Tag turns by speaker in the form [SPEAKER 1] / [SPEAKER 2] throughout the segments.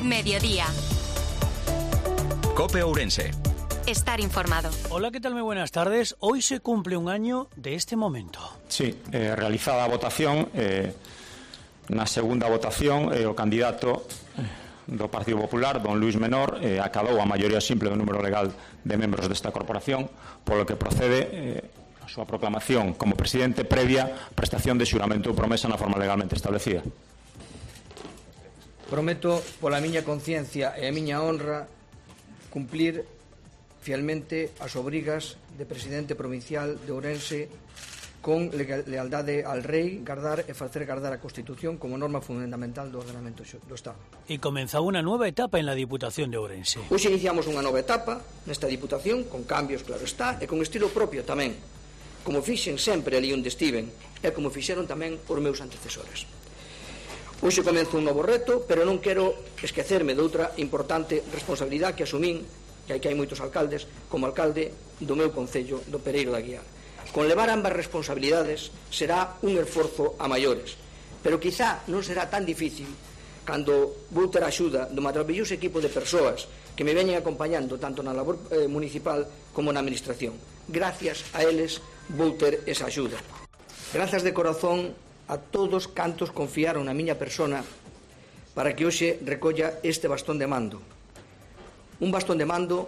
[SPEAKER 1] Mediodía.
[SPEAKER 2] COPE Ourense.
[SPEAKER 1] Estar informado.
[SPEAKER 3] Hola, ¿qué tal? Muy buenas tardes. Hoy se cumple un año de este momento.
[SPEAKER 4] Sí, realizada a votación, na segunda votación, o candidato do Partido Popular, don Luís Menor, acadou a maioría simple do número legal de membros desta corporación, polo que procede a súa proclamación como presidente previa prestación de xuramento ou promesa na forma legalmente establecida.
[SPEAKER 5] Prometo, pola miña conciencia e a miña honra, cumplir fielmente as obrigas de presidente provincial de Ourense con lealdade al rei, gardar e facer gardar a Constitución como norma fundamental do ordenamento do Estado.
[SPEAKER 3] Y comenzaba una nueva etapa en la Diputación de Ourense.
[SPEAKER 5] Hoxe iniciamos unha nova etapa nesta Diputación, con cambios, claro está, e con estilo propio tamén, como fixen sempre ali onde estiven, e como fixeron tamén os meus antecesores. Hoxe comezo un novo reto, pero non quero esquecerme de outra importante responsabilidade que asumín, que hai moitos alcaldes, como alcalde do meu concello do Pereiro de Aguiar. Con levar ambas responsabilidades será un esforzo a maiores, pero quizá non será tan difícil cando vou ter a axuda do maravilloso equipo de persoas que me veñen acompañando tanto na labor municipal como na administración. Gracias a eles vou ter esa axuda. Grazas de corazón a todos cantos confiaron na miña persona para que hoxe recolla este bastón de mando. Un bastón de mando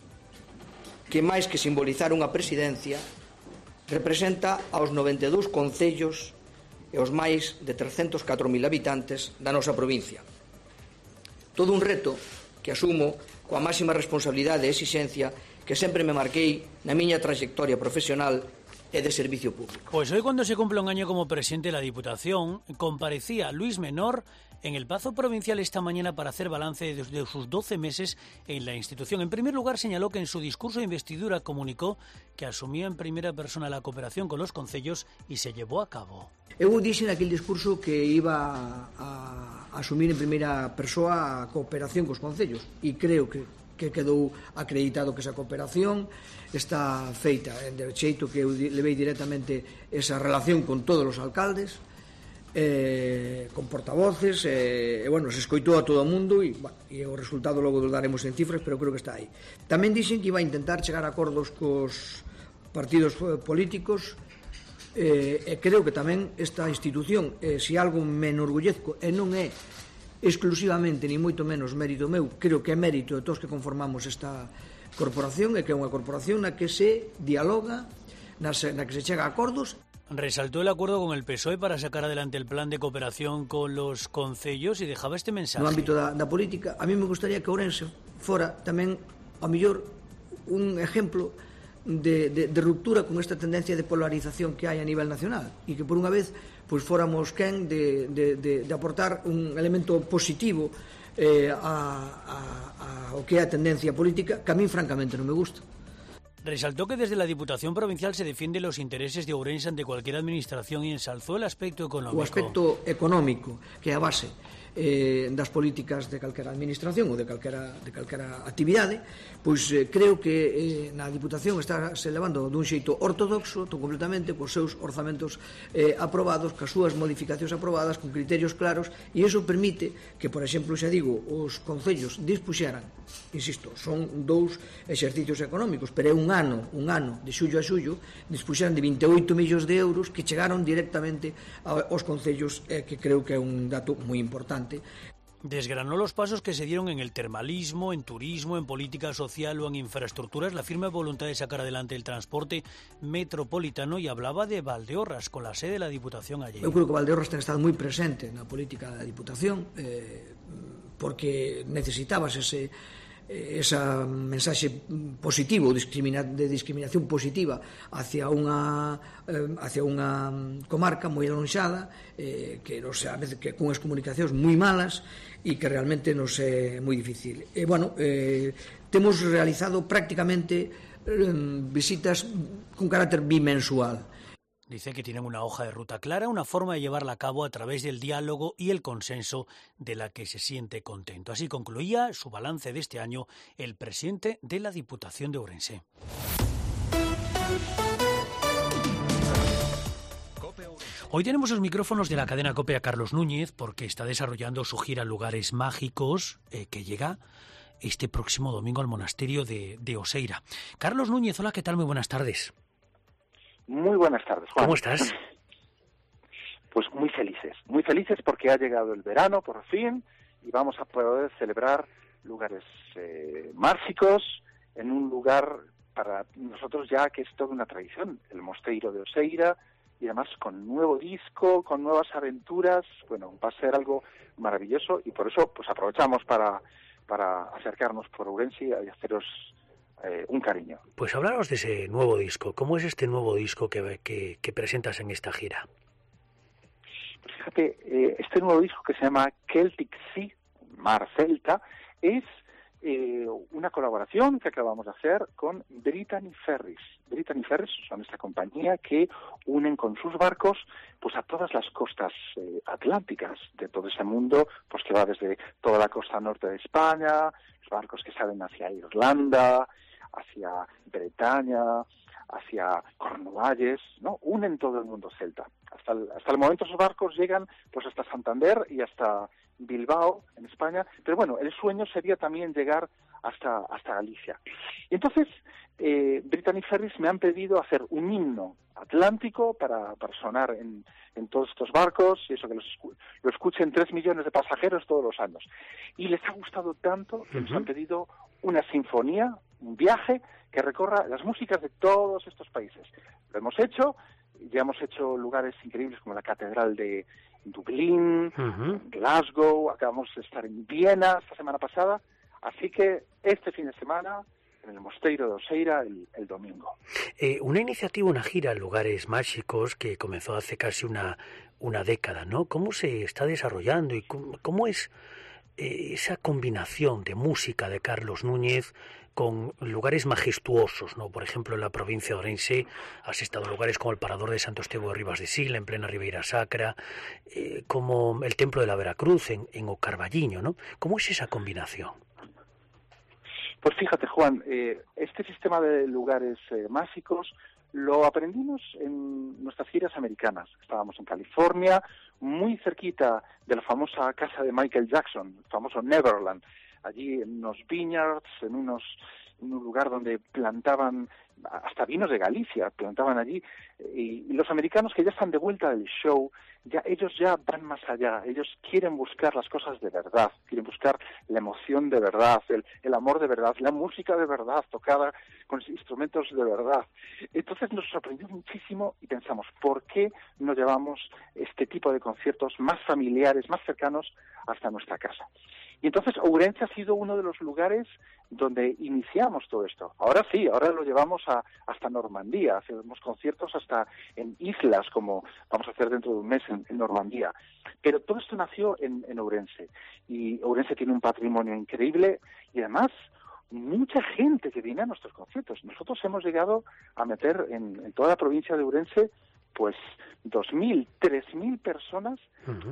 [SPEAKER 5] que, máis que simbolizar unha presidencia, representa aos 92 concellos e os máis de 304.000 habitantes da nosa provincia. Todo un reto que asumo coa máxima responsabilidade e exixencia que sempre me marquei na miña trayectoria profesional e de servicio público.
[SPEAKER 3] Pues hoy, cuando se cumple un año como presidente de la Diputación, comparecía Luís Menor en el Pazo Provincial esta mañana para hacer balance de sus 12 meses en la institución. En primer lugar, señaló que en su discurso de investidura comunicó que asumía en primera persona la cooperación con los concellos y se llevó a cabo.
[SPEAKER 5] Eu dixen naquele discurso que iba a asumir en primeira persoa a cooperación cos concellos e creo que quedou acreditado que esa cooperación está feita de xeito que eu levei directamente esa relación con todos os alcaldes, con portavoces, bueno, se escoitou a todo o mundo e o resultado logo lo daremos en cifras, pero creo que está aí. Tamén dixen que iba a intentar chegar a acordos cos partidos políticos e creo que tamén esta institución, se algo me enorgullezco, e non é exclusivamente, ni moito menos mérito meu, creo que é mérito de todos que conformamos esta corporación, e que é unha corporación na que se dialoga, na que se chega a acordos.
[SPEAKER 3] Resaltó el acuerdo con el PSOE para sacar adelante el plan de cooperación con los concellos y dejaba este mensaje.
[SPEAKER 5] No ámbito da política, a mí me gustaría que Ourense fora tamén, ao mellor, un exemplo de ruptura con esta tendencia de polarización que hai a nivel nacional e que por unha vez pois fóramos quen de aportar un elemento positivo ao que é a tendencia política que a mí francamente non me gusta.
[SPEAKER 3] Resaltó que desde la Diputación Provincial se defienden los intereses de Ourense ante cualquier administración y ensalzó el aspecto económico.
[SPEAKER 5] O aspecto económico, que é a base das políticas de calquera administración ou de calquera actividade, pois creo que na Diputación está se levando dun xeito ortodoxo, completamente, cos seus orzamentos aprobados, cas súas modificacións aprobadas, con criterios claros, e iso permite que, por exemplo, xa digo, os concellos dispuxeran, insisto, son 2 exercicios económicos, pero é un ano, de xullo a xullo, dispuxeran de 28 millóns de euros que chegaron directamente aos concellos, que creo que é un dato moi importante.
[SPEAKER 3] Desgranó los pasos que se dieron en el termalismo, en turismo, en política social o en infraestructuras, la firme voluntad de sacar adelante el transporte metropolitano y hablaba de Valdeorras, con la sede de la Diputación allí.
[SPEAKER 5] Eu creo que Valdeorras ten estado moi presente na política da Diputación porque necesitabas esa mensaxe positivo de discriminación positiva hacia unha comarca moi alonxada que nos a veces que con as comunicacións moi malas e que realmente nos é moi difícil. Temos realizado prácticamente visitas con carácter bimensual.
[SPEAKER 3] Dice que tienen una hoja de ruta clara, una forma de llevarla a cabo a través del diálogo y el consenso de la que se siente contento. Así concluía su balance de este año el presidente de la Diputación de Ourense. Hoy tenemos los micrófonos de la cadena COPE a Carlos Núñez porque está desarrollando su gira Lugares Mágicos que llega este próximo domingo al monasterio de Oseira. Carlos Núñez, hola, ¿qué tal? Muy buenas tardes.
[SPEAKER 1] Muy buenas tardes, Juan.
[SPEAKER 3] ¿Cómo estás?
[SPEAKER 1] Pues muy felices porque ha llegado el verano por fin y vamos a poder celebrar lugares mágicos en un lugar para nosotros ya que es toda una tradición, el mosteiro de Oseira, y además con nuevo disco, con nuevas aventuras. Bueno, va a ser algo maravilloso y por eso pues aprovechamos para acercarnos por Ourense y haceros un cariño.
[SPEAKER 3] Pues háblanos de ese nuevo disco. ¿Cómo es este nuevo disco que presentas en esta gira?
[SPEAKER 1] Pues fíjate, este nuevo disco que se llama Celtic Sea, Mar Celta, es una colaboración que acabamos de hacer con Brittany Ferries. Brittany Ferries son esta compañía que unen con sus barcos pues a todas las costas atlánticas de todo ese mundo, pues que va desde toda la costa norte de España, los barcos que salen hacia Irlanda, hacia Bretaña, hacia Cornualles, ¿no? Unen todo el mundo celta. Hasta el momento esos barcos llegan pues hasta Santander y hasta Bilbao, en España, pero bueno, el sueño sería también llegar hasta Galicia. Y entonces, Brittany Ferries me han pedido hacer un himno atlántico para sonar en todos estos barcos, y eso que lo escuchen 3 millones de pasajeros todos los años. Y les ha gustado tanto que nos han pedido una sinfonía, un viaje que recorra las músicas de todos estos países. Lo hemos hecho, ya hemos hecho lugares increíbles como la Catedral de Dublín, Glasgow, acabamos de estar en Viena esta semana pasada, así que este fin de semana en el mosteiro de Oseira el domingo.
[SPEAKER 3] Una iniciativa, una gira en Lugares Mágicos que comenzó hace casi una década, ¿no? ¿Cómo se está desarrollando y cómo es esa combinación de música de Carlos Núñez con lugares majestuosos, ¿no? Por ejemplo, en la provincia de Ourense has estado en lugares como el Parador de Santo Estevo de Ribas de Sil, en plena Ribeira Sacra, como el Templo de la Veracruz en O Carballiño, ¿no? ¿Cómo es esa combinación?
[SPEAKER 1] Pues fíjate, Juan, este sistema de lugares mágicos lo aprendimos en nuestras giras americanas. Estábamos en California, muy cerquita de la famosa casa de Michael Jackson, el famoso Neverland, allí en unos vineyards, en un lugar donde plantaban hasta vinos de Galicia, plantaban allí, y los americanos que ya están de vuelta del show, ellos ya van más allá, ellos quieren buscar las cosas de verdad, quieren buscar la emoción de verdad, el amor de verdad, la música de verdad, tocada con instrumentos de verdad. Entonces nos sorprendió muchísimo y pensamos, ¿por qué no llevamos este tipo de conciertos más familiares, más cercanos hasta nuestra casa? Y entonces Ourense ha sido uno de los lugares donde iniciamos todo esto. Ahora sí, ahora lo llevamos hasta Normandía, hacemos conciertos hasta en islas, como vamos a hacer dentro de un mes en Normandía. Pero todo esto nació en Ourense, y Ourense tiene un patrimonio increíble, y además mucha gente que viene a nuestros conciertos. Nosotros hemos llegado a meter en toda la provincia de Ourense pues 2.000, 3.000 personas,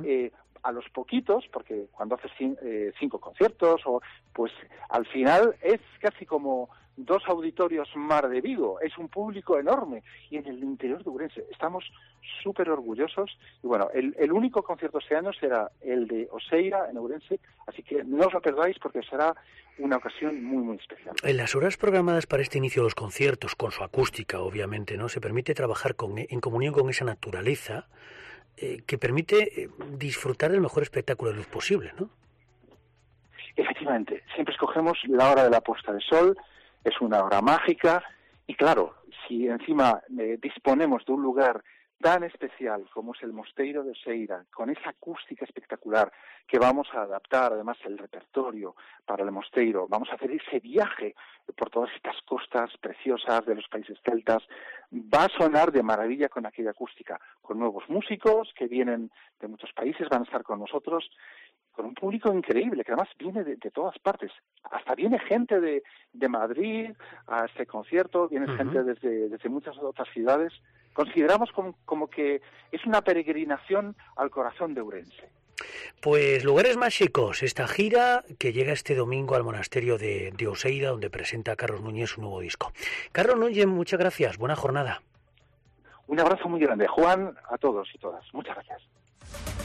[SPEAKER 1] a los poquitos, porque cuando haces 5 conciertos, pues al final es casi como 2 auditorios Mar de Vigo, es un público enorme, y en el interior de Ourense estamos súper orgullosos, y bueno, el único concierto este año será el de Oseira en Ourense, así que no os lo perdáis porque será una ocasión muy, muy especial.
[SPEAKER 3] En las horas programadas para este inicio de los conciertos, con su acústica, obviamente, ¿no? Se permite trabajar en comunión con esa naturaleza que permite disfrutar del mejor espectáculo de luz posible, ¿no?
[SPEAKER 1] Efectivamente, siempre escogemos la hora de la puesta de sol, es una hora mágica, y claro, si encima disponemos de un lugar tan especial como es el mosteiro de Oseira, con esa acústica espectacular que vamos a adaptar, además el repertorio para el mosteiro, vamos a hacer ese viaje por todas estas costas preciosas de los países celtas, va a sonar de maravilla con aquella acústica, con nuevos músicos que vienen de muchos países, van a estar con nosotros, con un público increíble, que además viene de todas partes. Hasta viene gente de Madrid a este concierto, viene gente desde muchas otras ciudades. Consideramos como que es una peregrinación al corazón de Ourense.
[SPEAKER 3] Pues Lugares Mágicos, esta gira que llega este domingo al monasterio de Oseira, donde presenta Carlos Núñez su nuevo disco. Carlos Núñez, muchas gracias, buena jornada.
[SPEAKER 1] Un abrazo muy grande, Juan, a todos y todas. Muchas gracias.